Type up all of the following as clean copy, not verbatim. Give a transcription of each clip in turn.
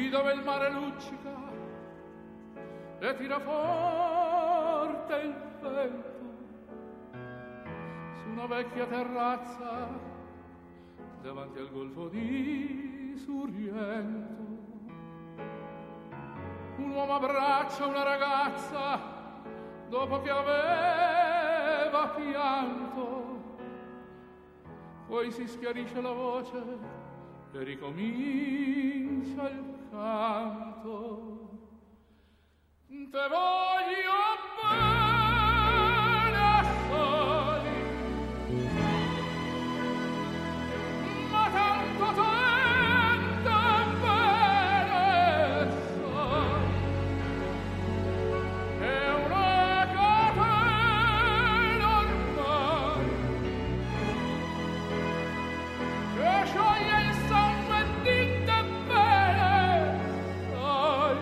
dove il mare luccica e tira forte il vento su una vecchia terrazza davanti al golfo di Sorrento. Un uomo abbraccia una ragazza dopo che aveva pianto, poi si schiarisce la voce e ricomincia il canto. Te voglio bene assai, ma tanto tanto bene sai, è una catena ormai che scioglie il sangue di te bene sai.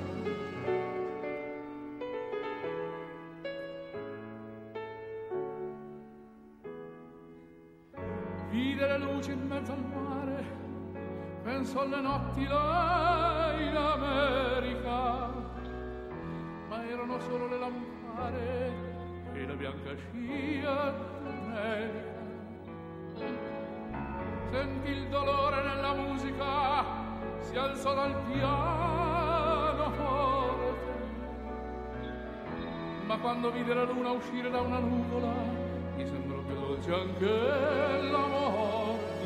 Vide le luci in mezzo al mare, pensò alle notti là in America, ma erano solo le lampare e la bianca scia d'America. Sentì il dolore nella musica, si alzò dal piano forte, ma quando vide la luna uscire da una nuvola mi sembrò più dolce anche la morte.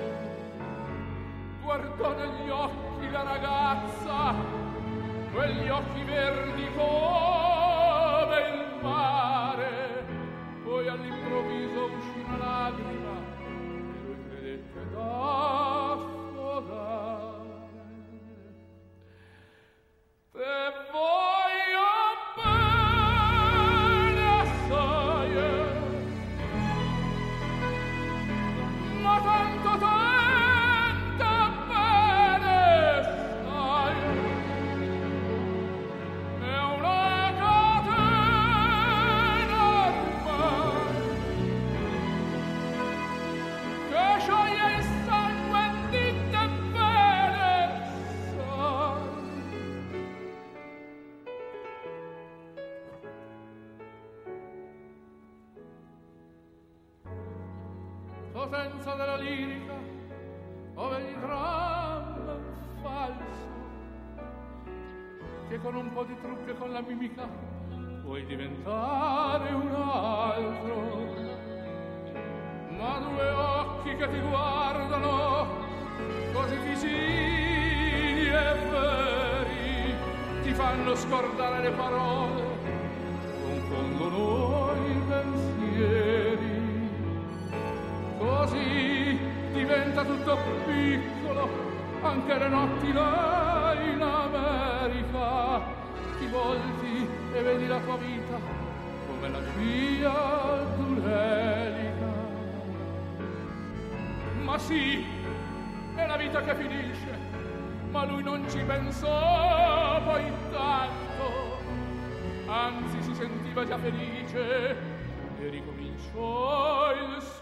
Guardò negli occhi la ragazza, quegli occhi verdi come il mare, poi all'improvviso uscì una lacrima e lui credette d'affogare. Te voglio bene assai, ma tanto tanto bene sai, è una catena ormai che scioglie il sangue di te bene sai. Potenza della lirica, ove il dramma è falso, che con un po' di trucco e con la mimica puoi diventare un altro. Ma due occhi che ti guardano così vicini e veri ti fanno scordare le parole, confondono i pensieri. Così diventa tutto piccolo, anche le notti là in America. Ti volti e vedi la tua vita come la scia d'un'elica. Ma sì, è la vita che finisce, ma lui non ci pensò poi tanto, anzi si sentiva già felice e ricominciò il